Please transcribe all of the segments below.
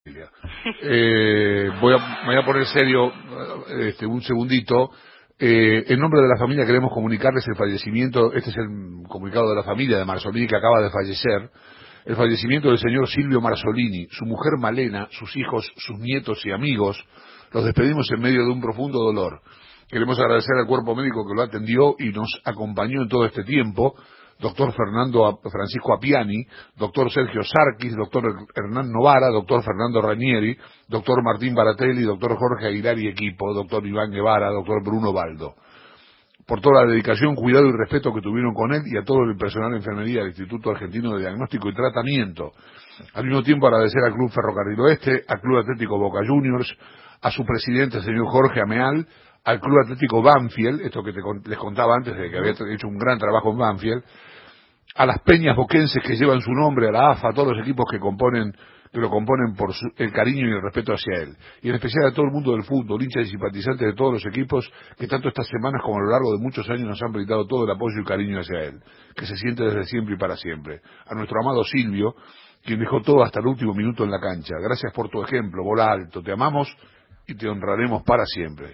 Me voy a poner serio un segundito. En nombre de la familia queremos comunicarles el fallecimiento. Este es el comunicado de la familia de Marzolini, que acaba de fallecer. El fallecimiento del señor Silvio Marzolini, su mujer Malena, sus hijos, sus nietos y amigos. Los despedimos en medio de un profundo dolor. Queremos agradecer al cuerpo médico que lo atendió y nos acompañó en todo este tiempo: doctor Francisco Appiani, doctor Sergio Sarquis, doctor Hernán Novara, doctor Fernando Ranieri, doctor Martín Baratelli, doctor Jorge Aguilar y equipo, doctor Iván Guevara, doctor Bruno Baldo, por toda la dedicación, cuidado y respeto que tuvieron con él y a todo el personal de enfermería del Instituto Argentino de Diagnóstico y Tratamiento. Al mismo tiempo, agradecer al Club Ferrocarril Oeste, al Club Atlético Boca Juniors, a su presidente, el señor Jorge Ameal, al Club Atlético Banfield, esto que les contaba antes de que había hecho un gran trabajo en Banfield, a las peñas boquenses que llevan su nombre, a la AFA, a todos los equipos que lo componen por el cariño y el respeto hacia él, y en especial a todo el mundo del fútbol, hinchas y simpatizantes de todos los equipos que tanto estas semanas como a lo largo de muchos años nos han brindado todo el apoyo y cariño hacia él, que se siente desde siempre y para siempre. A nuestro amado Silvio, quien dejó todo hasta el último minuto en la cancha. Gracias por tu ejemplo, bola alto, te amamos y te honraremos para siempre.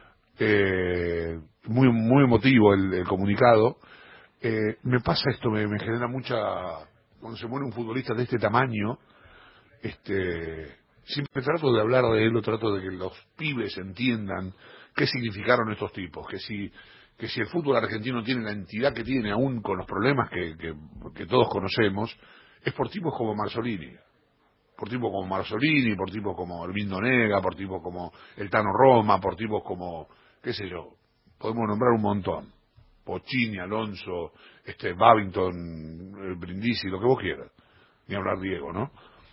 Muy emotivo el comunicado. Me pasa esto, me genera mucha... Cuando se muere un futbolista de este tamaño, siempre trato de hablar de él, o trato de que los pibes entiendan qué significaron estos tipos, que si el fútbol argentino tiene la entidad que tiene, aún con los problemas que todos conocemos, es por tipos como Marzolini. Por tipos como Marzolini, por tipos como Hermindo Nega, por tipos como el Tano Roma, por tipos como, qué sé yo, podemos nombrar un montón. Pochini, Alonso, Babington, Brindisi, lo que vos quieras. Ni hablar Diego, ¿no?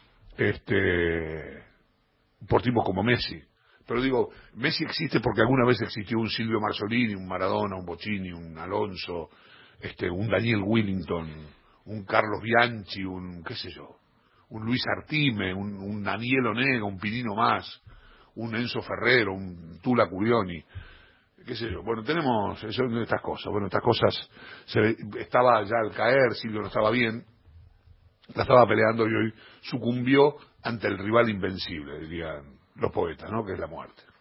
Por tipos como Messi. Pero digo, Messi existe porque alguna vez existió un Silvio Marzolini, un Maradona, un Bochini, un Alonso, un Daniel Willington, un Carlos Bianchi, un, qué sé yo, un Luis Artime, un Daniel Onega, un Pinino Más, un Enzo Ferrero, un Tula Curioni, qué sé yo. Bueno, tenemos estas cosas. Bueno, estas cosas, estaba ya al caer, Silvio no estaba bien, la estaba peleando y hoy sucumbió ante el rival invencible, dirían los poetas, ¿no?, que es la muerte.